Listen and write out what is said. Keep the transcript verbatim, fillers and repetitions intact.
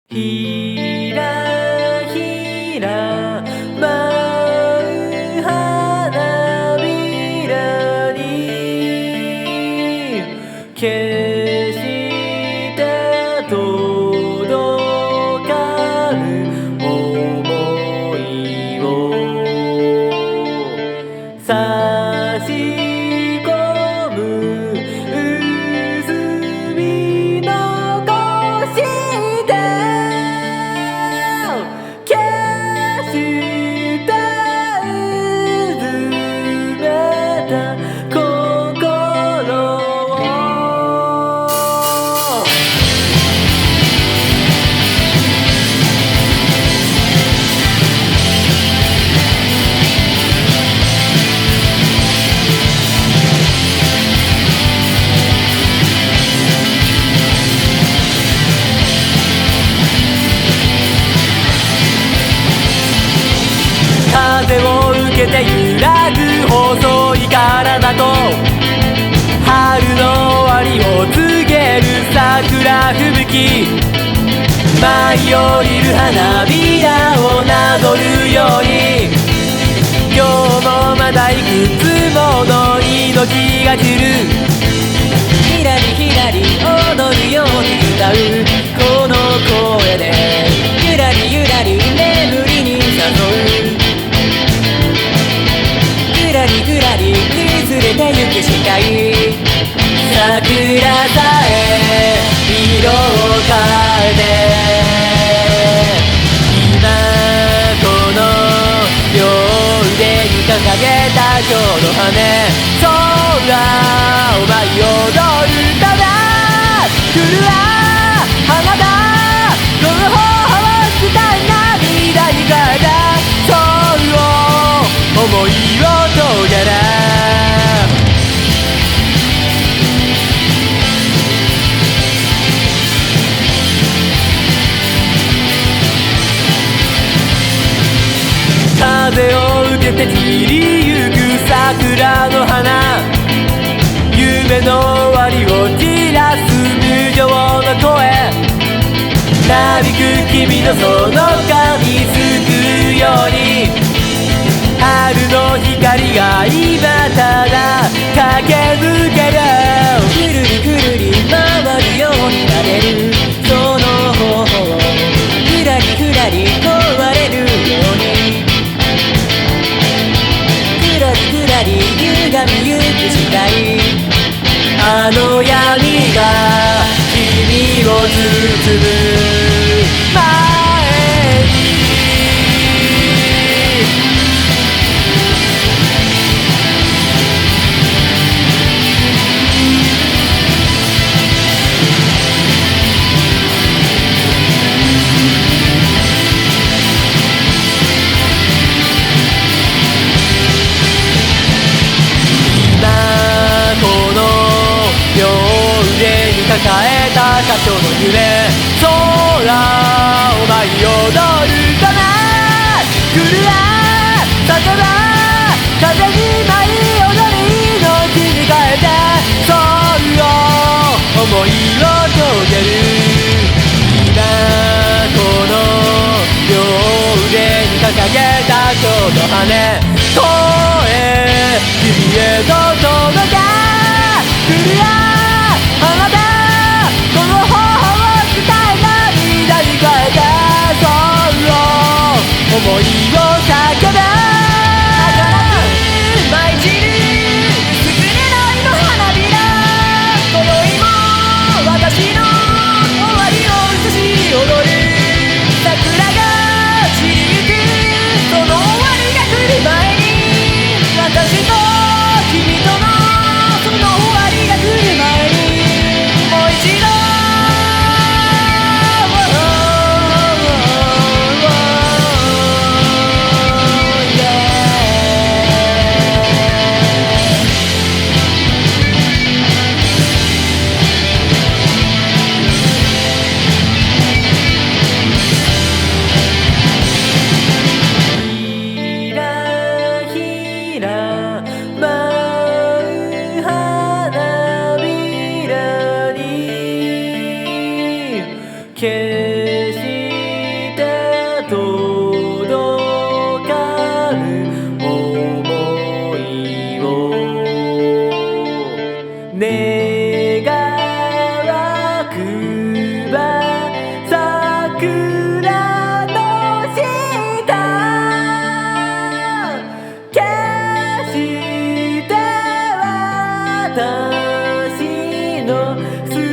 ひらひら舞う花びらに決して届かぬ想いを差し込む薄み残して消してうずめた心を風を受けて揺らぐ細い体と春の終わりを告げる桜吹雪舞い降りる花びらをなぞるように今日もまだいくつもの命が散るひらりひらり踊るように歌うこの声でゆらりゆらり眠りに誘うぐらりぐらり崩れてゆく視界桜さえ色を変えて今この両腕に掲げた今日の羽空を舞い踊るただ来るわ花だこの頬を伝え涙に変えたそう思いを遂げる風を受けて散りゆく桜の花夢の終わりを照らす無情の声なびく君のその髪すくうように春の光が今ただ駆け抜けるくるりくるり回るようになれるその方法をふらりふらり壊れるようにふらりふらり歪みゆく視界あの闇が君を包む前に抱えた過去の夢空を舞い踊るかな来るわ叫ば風に舞い踊り命に変えてそう思いを遂げる今この両腕に掲げた今日の羽声君へと届け来るわ花だこの頬を伝え涙に変えてそう思いを叫べ舞い散る薄くれないの花びら今宵も私の終わりを映し踊る桜が散りゆくその終わりが来る前に私と君とのその終わりが来る前にもう一度の